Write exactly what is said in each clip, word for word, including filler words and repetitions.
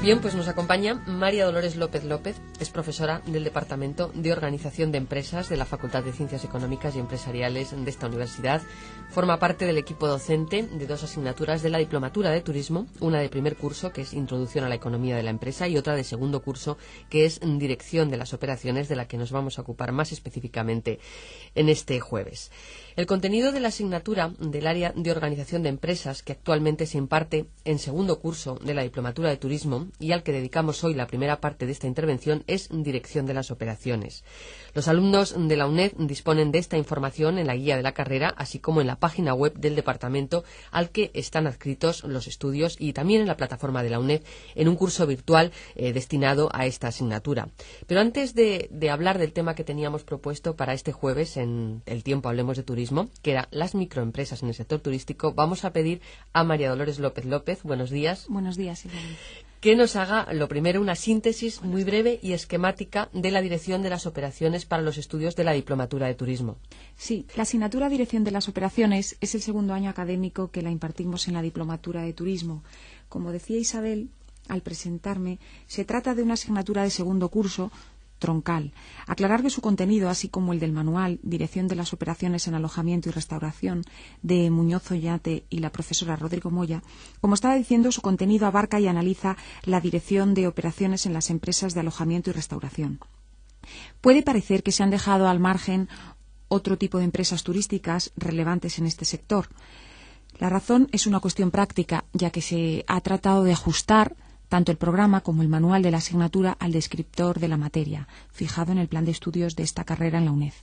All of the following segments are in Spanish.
Bien, pues nos acompaña María Dolores López López, es profesora del Departamento de Organización de Empresas de la Facultad de Ciencias Económicas y Empresariales de esta universidad. Forma parte del equipo docente de dos asignaturas de la Diplomatura de Turismo, una de primer curso, que es Introducción a la Economía de la Empresa, y otra de segundo curso, que es Dirección de las Operaciones, de la que nos vamos a ocupar más específicamente en este jueves. El contenido de la asignatura del área de Organización de Empresas, que actualmente se imparte en segundo curso de la Diplomatura de Turismo y al que dedicamos hoy la primera parte de esta intervención, es Dirección de las Operaciones. Los alumnos de la UNED disponen de esta información en la guía de la carrera, así como en la página web del departamento al que están adscritos los estudios, y también en la plataforma de la UNED en un curso virtual eh, destinado a esta asignatura. Pero antes de, de hablar del tema que teníamos propuesto para este jueves en El Tiempo Hablemos de Turismo, que era las microempresas en el sector turístico, vamos a pedir a María Dolores López López, buenos días. Buenos días, Isabel. Que nos haga, lo primero, una síntesis muy breve y esquemática de la Dirección de las Operaciones para los estudios de la Diplomatura de Turismo. Sí, la asignatura Dirección de las Operaciones es el segundo año académico que la impartimos en la Diplomatura de Turismo. Como decía Isabel al presentarme, se trata de una asignatura de segundo curso troncal. Aclarar que su contenido, así como el del manual Dirección de las Operaciones en Alojamiento y Restauración de Muñoz Ollate y la profesora Rodrigo Moya, como estaba diciendo, su contenido abarca y analiza la dirección de operaciones en las empresas de alojamiento y restauración. Puede parecer que se han dejado al margen otro tipo de empresas turísticas relevantes en este sector. La razón es una cuestión práctica, ya que se ha tratado de ajustar tanto el programa como el manual de la asignatura al descriptor de la materia, fijado en el plan de estudios de esta carrera en la UNED.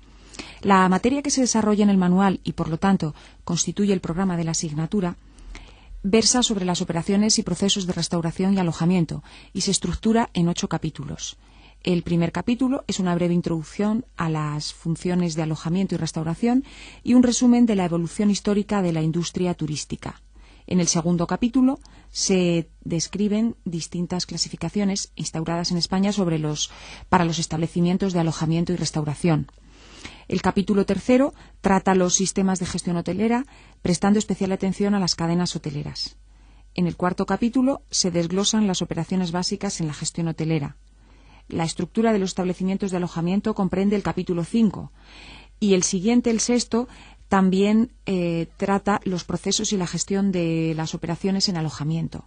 La materia que se desarrolla en el manual y, por lo tanto, constituye el programa de la asignatura, versa sobre las operaciones y procesos de restauración y alojamiento y se estructura en ocho capítulos. El primer capítulo es una breve introducción a las funciones de alojamiento y restauración y un resumen de la evolución histórica de la industria turística. En el segundo capítulo se describen distintas clasificaciones instauradas en España sobre los, para los establecimientos de alojamiento y restauración. El capítulo tercero trata los sistemas de gestión hotelera, prestando especial atención a las cadenas hoteleras. En el cuarto capítulo se desglosan las operaciones básicas en la gestión hotelera. La estructura de los establecimientos de alojamiento comprende el capítulo cinco y el siguiente, el sexto, también eh, trata los procesos y la gestión de las operaciones en alojamiento.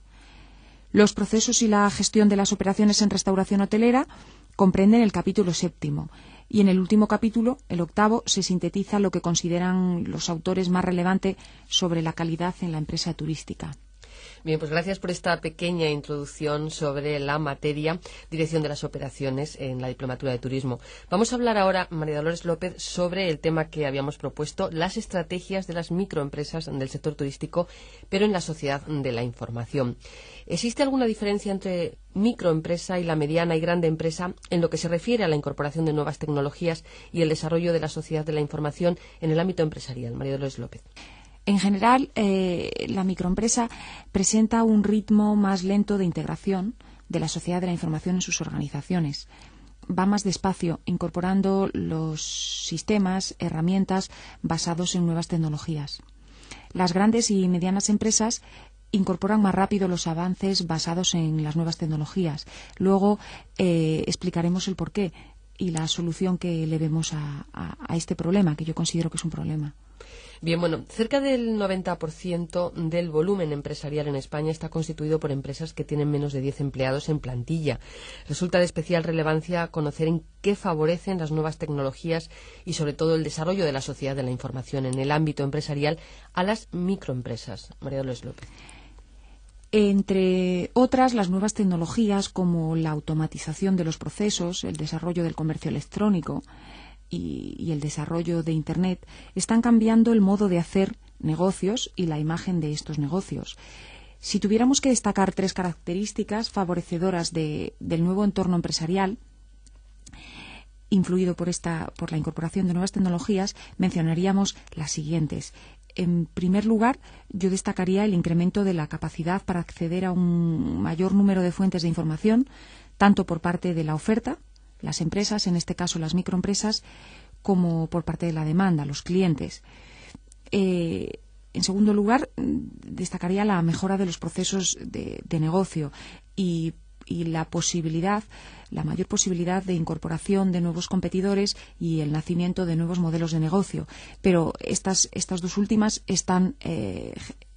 Los procesos y la gestión de las operaciones en restauración hotelera comprenden el capítulo séptimo y en el último capítulo, el octavo, se sintetiza lo que consideran los autores más relevante sobre la calidad en la empresa turística. Bien, pues gracias por esta pequeña introducción sobre la materia Dirección de las Operaciones en la Diplomatura de Turismo. Vamos a hablar ahora, María Dolores López, sobre el tema que habíamos propuesto, las estrategias de las microempresas del sector turístico, pero en la sociedad de la información. ¿Existe alguna diferencia entre microempresa y la mediana y grande empresa en lo que se refiere a la incorporación de nuevas tecnologías y el desarrollo de la sociedad de la información en el ámbito empresarial? María Dolores López. En general, eh, la microempresa presenta un ritmo más lento de integración de la sociedad de la información en sus organizaciones. Va más despacio, incorporando los sistemas, herramientas basados en nuevas tecnologías. Las grandes y medianas empresas incorporan más rápido los avances basados en las nuevas tecnologías. Luego eh, explicaremos el porqué y la solución que le vemos a, a, a este problema, que yo considero que es un problema. Bien, bueno, cerca del noventa por ciento del volumen empresarial en España está constituido por empresas que tienen menos de diez empleados en plantilla. Resulta de especial relevancia conocer en qué favorecen las nuevas tecnologías y, sobre todo, el desarrollo de la sociedad de la información en el ámbito empresarial a las microempresas. María Dolores López. Entre otras, las nuevas tecnologías como la automatización de los procesos, el desarrollo del comercio electrónico y, y el desarrollo de Internet están cambiando el modo de hacer negocios y la imagen de estos negocios. Si tuviéramos que destacar tres características favorecedoras de, del nuevo entorno empresarial, influido por, esta, por la incorporación de nuevas tecnologías, mencionaríamos las siguientes. En primer lugar, yo destacaría el incremento de la capacidad para acceder a un mayor número de fuentes de información, tanto por parte de la oferta, las empresas, en este caso las microempresas, como por parte de la demanda, los clientes. Eh, en segundo lugar, destacaría la mejora de los procesos de, de negocio. y, y la posibilidad, la mayor posibilidad de incorporación de nuevos competidores y el nacimiento de nuevos modelos de negocio. Pero estas, estas dos últimas están eh,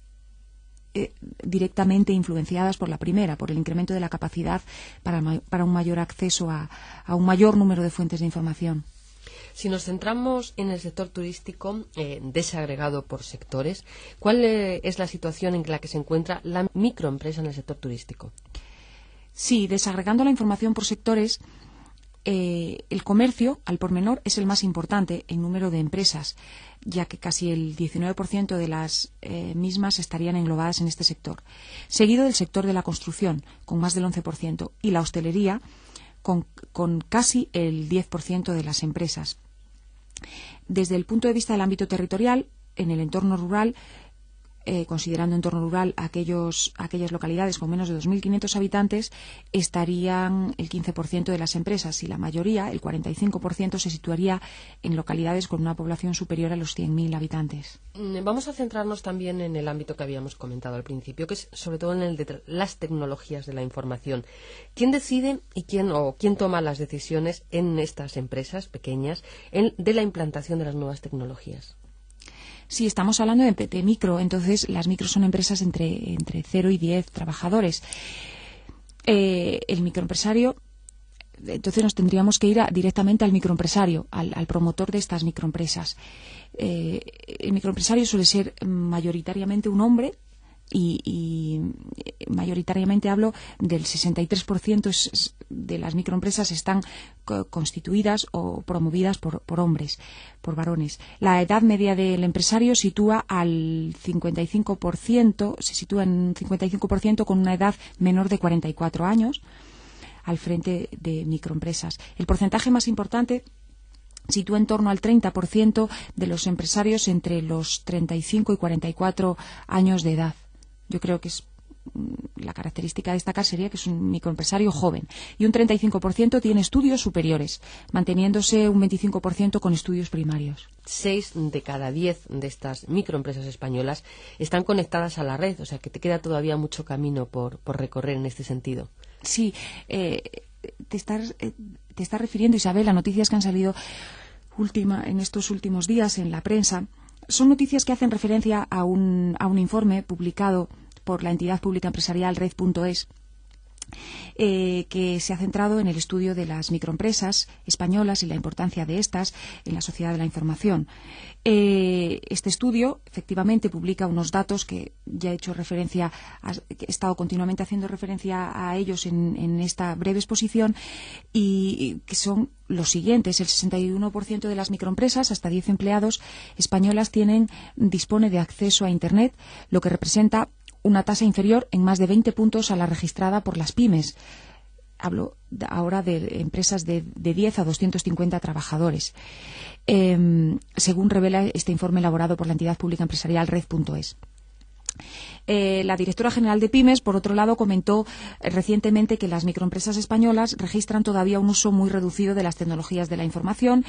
eh, directamente influenciadas por la primera, por el incremento de la capacidad para, para un mayor acceso a, a un mayor número de fuentes de información. Si nos centramos en el sector turístico eh, desagregado por sectores, ¿cuál eh, es la situación en la que se encuentra la microempresa en el sector turístico? Sí, desagregando la información por sectores, eh, el comercio al por menor es el más importante en número de empresas, ya que casi el diecinueve por ciento de las eh, mismas estarían englobadas en este sector. Seguido del sector de la construcción, con más del once por ciento, y la hostelería, con, con casi el diez por ciento de las empresas. Desde el punto de vista del ámbito territorial, en el entorno rural, Eh, considerando entorno rural aquellos, aquellas localidades con menos de dos mil quinientos habitantes, estarían el quince por ciento de las empresas y la mayoría, el cuarenta y cinco por ciento, se situaría en localidades con una población superior a los cien mil habitantes. Vamos a centrarnos también en el ámbito que habíamos comentado al principio, que es sobre todo en el de las tecnologías de la información. ¿Quién decide y quién, o quién toma las decisiones en estas empresas pequeñas en, de la implantación de las nuevas tecnologías? Sí, estamos hablando de, de micro, entonces las micros son empresas entre, entre cero y diez trabajadores. Eh, el microempresario, entonces nos tendríamos que ir a, directamente al microempresario, al, al promotor de estas microempresas. Eh, el microempresario suele ser mayoritariamente un hombre, Y, y mayoritariamente hablo del sesenta y tres por ciento de las microempresas están constituidas o promovidas por, por hombres, por varones. La edad media del empresario sitúa al cincuenta y cinco por ciento, se sitúa en un cincuenta y cinco por ciento con una edad menor de cuarenta y cuatro años al frente de microempresas. El porcentaje más importante sitúa en torno al treinta por ciento de los empresarios entre los treinta y cinco y cuarenta y cuatro años de edad. Yo creo que es la característica a destacar sería que es un microempresario joven. Y un treinta y cinco por ciento tiene estudios superiores, manteniéndose un veinticinco por ciento con estudios primarios. Seis de cada diez de estas microempresas españolas están conectadas a la red, o sea que te queda todavía mucho camino por, por recorrer en este sentido. Sí, eh, te, estás, eh, te estás refiriendo, Isabel, a noticias que han salido última, en estos últimos días en la prensa. Son noticias que hacen referencia a un, a un informe publicado por la entidad pública empresarial Red punto es, eh, que se ha centrado en el estudio de las microempresas españolas y la importancia de estas en la sociedad de la información. Eh, este estudio, efectivamente, publica unos datos que ya he hecho referencia, a, que he estado continuamente haciendo referencia a ellos en, en esta breve exposición, y, y que son los siguientes. El sesenta y uno por ciento de las microempresas, hasta diez empleados, españolas tienen, dispone de acceso a Internet, lo que representa una tasa inferior en más de veinte puntos a la registrada por las pymes. Hablo ahora de empresas de, de diez a doscientos cincuenta trabajadores, eh, según revela este informe elaborado por la entidad pública empresarial Red punto es. Eh, la directora general de Pymes, por otro lado, comentó eh, recientemente que las microempresas españolas registran todavía un uso muy reducido de las tecnologías de la información,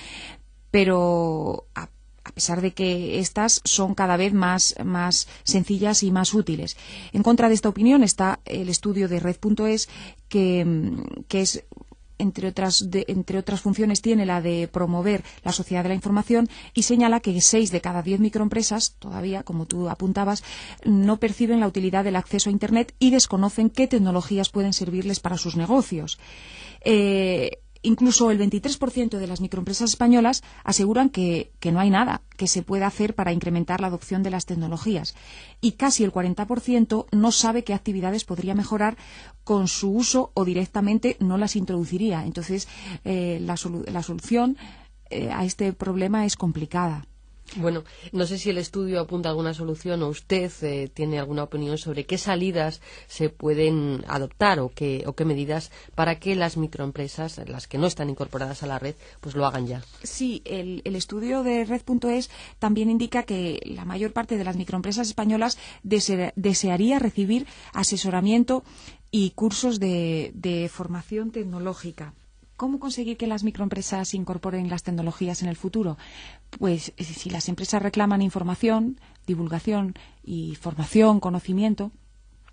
pero a a pesar de que estas son cada vez más, más sencillas y más útiles. En contra de esta opinión está el estudio de Red punto es, que, que es, entre otras, de, entre otras funciones, tiene la de promover la sociedad de la información, y señala que seis de cada diez microempresas, todavía, como tú apuntabas, no perciben la utilidad del acceso a Internet y desconocen qué tecnologías pueden servirles para sus negocios. Eh, Incluso el veintitrés por ciento de las microempresas españolas aseguran que, que no hay nada que se pueda hacer para incrementar la adopción de las tecnologías, y casi el cuarenta por ciento no sabe qué actividades podría mejorar con su uso o directamente no las introduciría. Entonces, eh, la, solu- la solución eh, a este problema es complicada. Bueno, no sé si el estudio apunta a alguna solución o usted eh, tiene alguna opinión sobre qué salidas se pueden adoptar o qué, o qué medidas para que las microempresas, las que no están incorporadas a la red, pues lo hagan ya. Sí, el, el estudio de Red punto es también indica que la mayor parte de las microempresas españolas dese, desearía recibir asesoramiento y cursos de, de formación tecnológica. ¿Cómo conseguir que las microempresas incorporen las tecnologías en el futuro? Pues si las empresas reclaman información, divulgación y formación, conocimiento,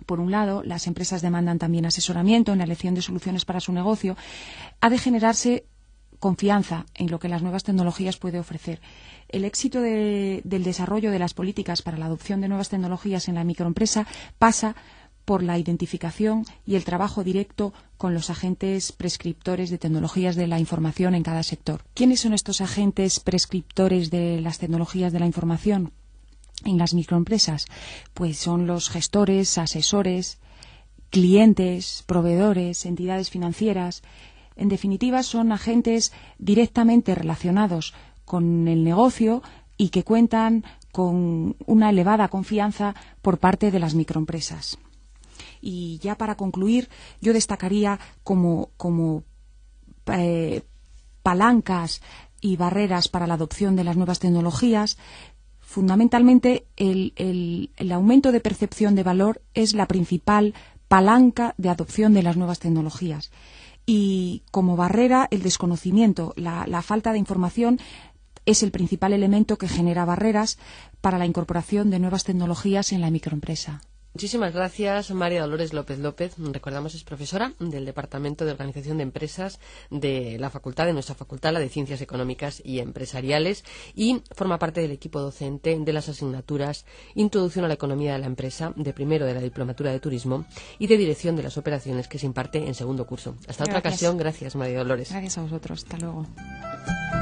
por un lado, las empresas demandan también asesoramiento en la elección de soluciones para su negocio, ha de generarse confianza en lo que las nuevas tecnologías pueden ofrecer. El éxito de, del desarrollo de las políticas para la adopción de nuevas tecnologías en la microempresa pasa por la identificación y el trabajo directo con los agentes prescriptores de tecnologías de la información en cada sector. ¿Quiénes son estos agentes prescriptores de las tecnologías de la información en las microempresas? Pues son los gestores, asesores, clientes, proveedores, entidades financieras. En definitiva, son agentes directamente relacionados con el negocio y que cuentan con una elevada confianza por parte de las microempresas. Y ya para concluir, yo destacaría como, como eh, palancas y barreras para la adopción de las nuevas tecnologías, fundamentalmente el, el, el aumento de percepción de valor es la principal palanca de adopción de las nuevas tecnologías. Y como barrera, el desconocimiento, la, la falta de información es el principal elemento que genera barreras para la incorporación de nuevas tecnologías en la microempresa. Muchísimas gracias, María Dolores López López. Recordamos, es profesora del Departamento de Organización de Empresas de la Facultad, de nuestra Facultad, la de Ciencias Económicas y Empresariales, y forma parte del equipo docente de las asignaturas Introducción a la Economía de la Empresa, de primero de la Diplomatura de Turismo y de Dirección de las Operaciones, que se imparte en segundo curso. Hasta Gracias. Otra ocasión. Gracias, María Dolores. Gracias a vosotros. Hasta luego.